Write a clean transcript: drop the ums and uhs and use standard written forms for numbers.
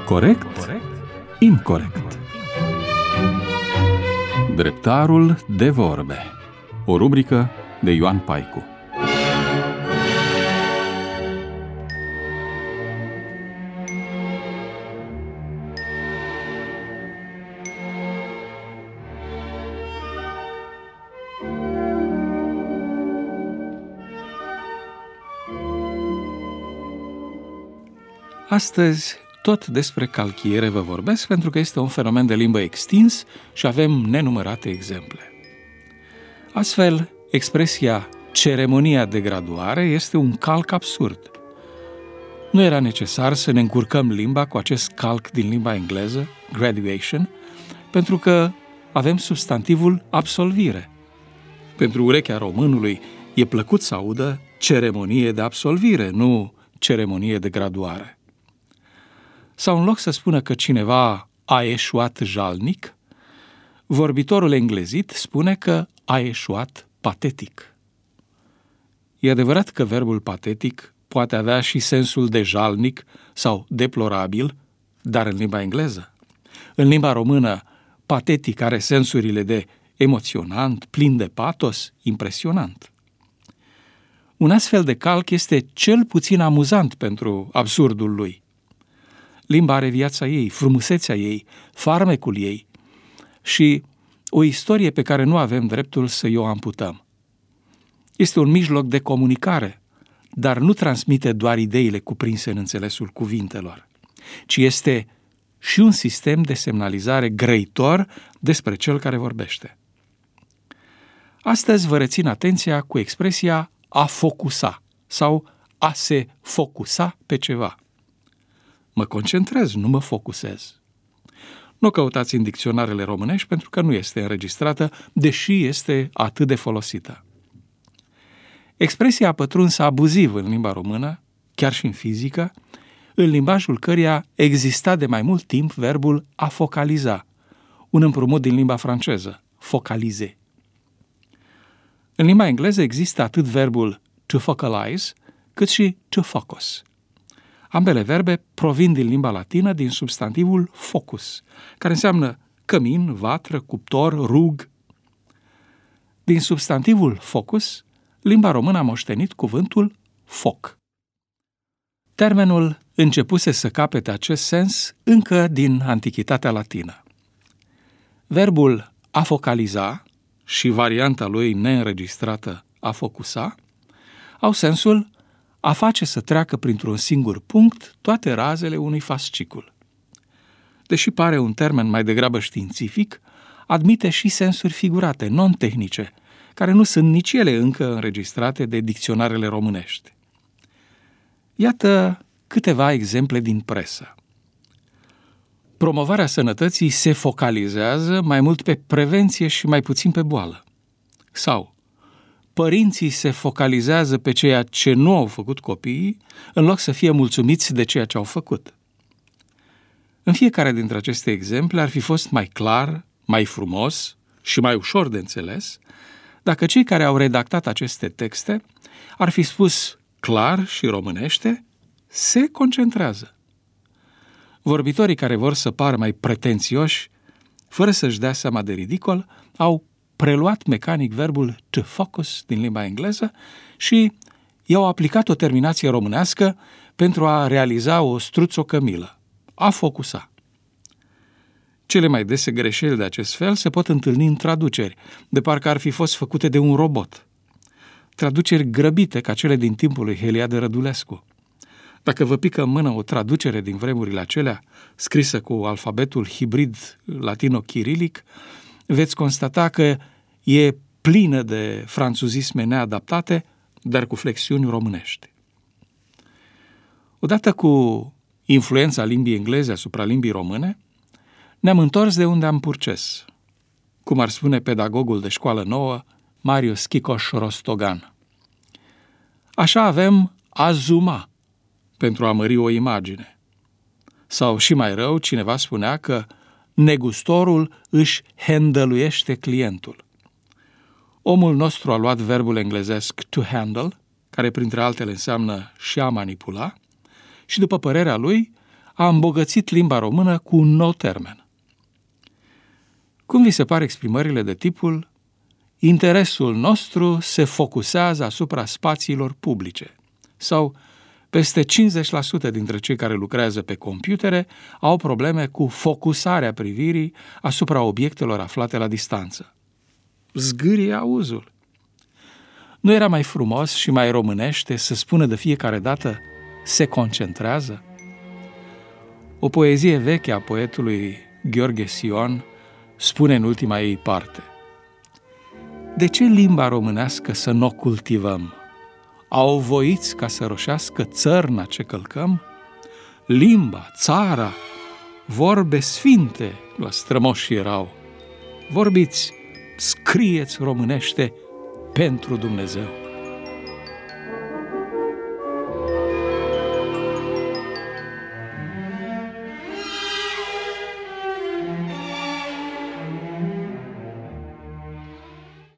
Corect? Incorect. Dreptarul de vorbe. O rubrică de Ioan Paicu. Astăzi tot despre calchiere vă vorbesc pentru că este un fenomen de limbă extins și avem nenumărate exemple. Astfel, expresia ceremonia de graduare este un calc absurd. Nu era necesar să ne încurcăm limba cu acest calc din limba engleză, graduation, pentru că avem substantivul absolvire. Pentru urechea românului e plăcut să audă ceremonie de absolvire, nu ceremonie de graduare. Sau în loc să spună că cineva a eșuat jalnic, vorbitorul englezit spune că a eșuat patetic. E adevărat că verbul patetic poate avea și sensul de jalnic sau deplorabil, dar în limba engleză. În limba română, patetic are sensurile de emoționant, plin de patos, impresionant. Un astfel de calc este cel puțin amuzant pentru absurdul lui. Limba are viața ei, frumusețea ei, farmecul ei și o istorie pe care nu avem dreptul să o amputăm. Este un mijloc de comunicare, dar nu transmite doar ideile cuprinse în înțelesul cuvintelor, ci este și un sistem de semnalizare grăitor despre cel care vorbește. Astăzi vă rețin atenția cu expresia a focusa sau a se focusa pe ceva. Mă concentrez, nu mă focusez. Nu căutați în dicționarele românești pentru că nu este înregistrată, deși este atât de folosită. Expresia a pătruns abuziv în limba română, chiar și în fizică, în limbajul căreia exista de mai mult timp verbul a focaliza, un împrumut din limba franceză, focaliser. În limba engleză există atât verbul to focalize, cât și to focus. Ambele verbe provin din limba latină din substantivul focus, care înseamnă cămin, vatră, cuptor, rug. Din substantivul focus, limba română a moștenit cuvântul foc. Termenul începuse să capete acest sens încă din Antichitatea latină. Verbul a focaliza și varianta lui neînregistrată a focusa au sensul a face să treacă printr-un singur punct toate razele unui fascicul. Deși pare un termen mai degrabă științific, admite și sensuri figurate, non-tehnice, care nu sunt nici ele încă înregistrate de dicționarele românești. Iată câteva exemple din presă. Promovarea sănătății se focalizează mai mult pe prevenție și mai puțin pe boală. Sau părinții se focalizează pe ceea ce nu au făcut copiii, în loc să fie mulțumiți de ceea ce au făcut. În fiecare dintre aceste exemple ar fi fost mai clar, mai frumos și mai ușor de înțeles dacă cei care au redactat aceste texte ar fi spus clar și românește, se concentrează. Vorbitorii care vor să pară mai pretențioși, fără să-și dea seama de ridicol, au preluat mecanic verbul to focus din limba engleză și i-au aplicat o terminație românească pentru a realiza o struțocămilă, a focusa. Cele mai dese greșeli de acest fel se pot întâlni în traduceri, de parcă ar fi fost făcute de un robot. Traduceri grăbite ca cele din timpul lui Heliade Rădulescu. Dacă vă pică în mână o traducere din vremurile acelea, scrisă cu alfabetul hibrid latino-chirilic, veți constata că e plină de franțuzisme neadaptate, dar cu flexiuni românești. Odată cu influența limbii engleze asupra limbii române, ne-am întors de unde am purces, cum ar spune pedagogul de școală nouă, Marius Chicoș Rostogan. Așa avem a zooma, pentru a mări o imagine. Sau, și mai rău, cineva spunea că negustorul își handăluiește clientul. Omul nostru a luat verbul englezesc to handle, care printre altele înseamnă și a manipula, și după părerea lui a îmbogățit limba română cu un nou termen. Cum vi se par exprimările de tipul interesul nostru se focusează asupra spațiilor publice sau peste 50% dintre cei care lucrează pe computere au probleme cu focusarea privirii asupra obiectelor aflate la distanță. Zgârie auzul. Nu era mai frumos și mai românește să spună de fiecare dată se concentrează? O poezie veche a poetului Gheorghe Sion spune în ultima ei parte: de ce limba românească să n-o cultivăm? Au voiți ca să roșească țărna ce călcăm? Limba, țara, vorbe sfinte la strămoși erau. Vorbiți, scrieți românește pentru Dumnezeu.